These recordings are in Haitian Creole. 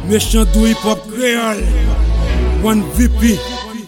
Méchant do hip hop créole. One VP.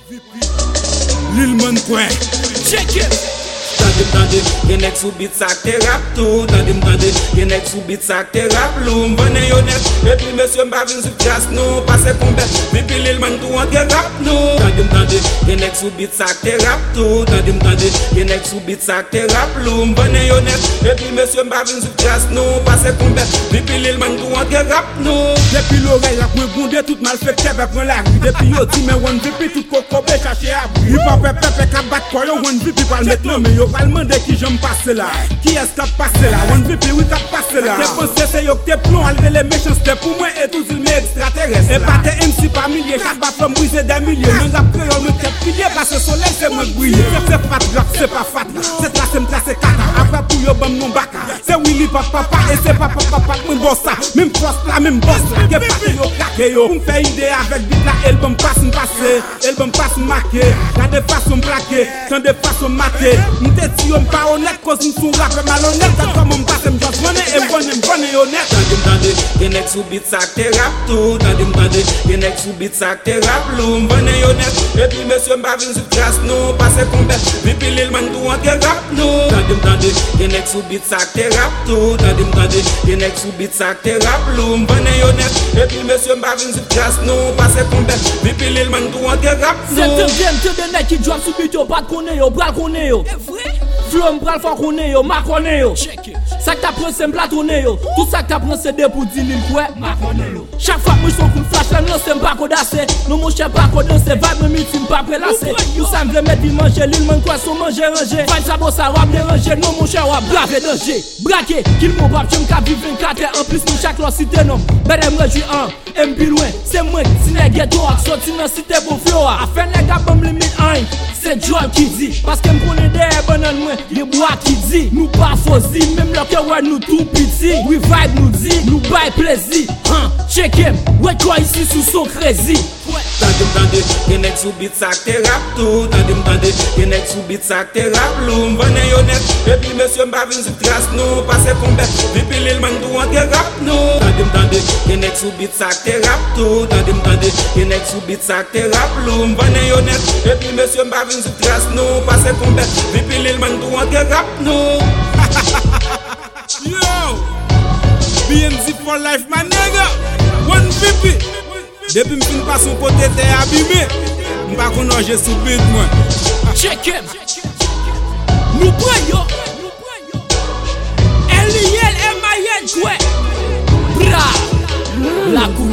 Lil Man quoi. Check it. Tande, gen ek sou beat sak te rap tout. Tande, gen ek sou beat sak te rap loum. Vane yo net, epi monsieur mba vin sou kras nou. Pase kombe, vipi Lil Man tou an gen rap nou. Tande, gen ek sou beat sak te rap tout. Tande, gen ek sou beat sak te rap loum. Vane yo net, epi monsieur mba vin sou kras nou. Pase kombe, vipi Lil Man tou an gen rap nou. Depuis l'oreille a point bondé, tout mal fait kebe prend la rue. Depuis yo ti men One VP, tout kokobe chache abri. Hip hop pepe ka bat kwa yo One VP pal met nan men yo pal mande qui j'aime passer là. Qui est-ce qui a passé là? One VP oui qui a passé là. T'es pensé c'est yo que t'es plomb, enlever les méchants c'était pour moi et tous ils m'extraterrestres. Et pas t'es MC par milliers, 4 bas flammes brisées des milliers. Men rap créole me tête pilier parce que le soleil c'est moi briller. C'est fat rap, c'est pas fat. C'est tracé m'tracé kata. Après pour yo bam non baka. C'est Willy papa et c'est papa mon boss ça. Même force là, même boss là. Que pas yo craqué yo. On fait idée avec beat là, album passe m'passer. Album passe marqué. La de façon plaqué, tant de façon maté. M'te si on pas honnête cause nous rap malhonnête. Quand comme on passe m'just money et bonne honnête. Tande, gen ek sou beat sak te rap tout. Tande, gen ek sou beat sak te rap loum. Bonne honnête, epi monsieur mba vin sou kras nou. Pase kombe, vipi Lil Man tou an gen rap nou. Tande, gen ek sou beat sak te rap tout. Tande, gen ek sou beat sak te rap loum. Bonne honnête, epi monsieur mba vin sou kras nou. Pase kombe, vipi Lil Man tou an gen rap nou. C'est de net qui drop sous beat yo, pas de connaît yo, bral connaît yo. Flom bral fort connaît yo, ma connaît yo. Ça que t'apprends c'est m'platonner yo. Tout ça que t'apprends c'est des pour dire l'île quoi, ma connaît yo. Chaque fois que je suis flash là, non c'est m'pas codassé. Non mon cher pas codassé, va me mitim pas prélassé. Tout ça me veut mettre du manger, Lil Man quoi son manger ranger. Vaille ça bon ça rap déranger, non mon cher rap braver danger. Braquer, qu'il mon rap, j'aime qu'à vivre 24 heures en plus nous chaque lot cité non. Ben me réjouis un, m'pi loin, c'est moi qui n'est ghetto, sorti dans cité pour flow. Afin les gars bam limite un. C'est Joel qui dit, parce que m'prenez des bananes moins, des bois qui dit, nous pas fausi, même le cœur ouais nous tout petit, we vibe nous dit, nous bail plaisir, check him, ouais quoi ici sous son crazy. Tande, gen ek sou beat sak te rap tout. Tande, gen ek sou beat sak te rap loum. Vane yo net, epi monsieur mba vin sou kras nou. Pase kombe, vipi Lil Man tou an gen rap nou. Tande, gen ek sou beat sak te rap tout. Tande, gen ek sou beat sak te rap loum. Vane yo net, epi monsieur mba vin sou kras nou. Pase kombe, vipi Lil Man tou an gen rap nou. Yo, BMZ for life my nigga. One VP. Depuis m'fin pas son côté t'es abîmé. M'pas qu'on a sous beat moi. Check him. Nous prenons. Eliel M.I.N. quoi. Bra. La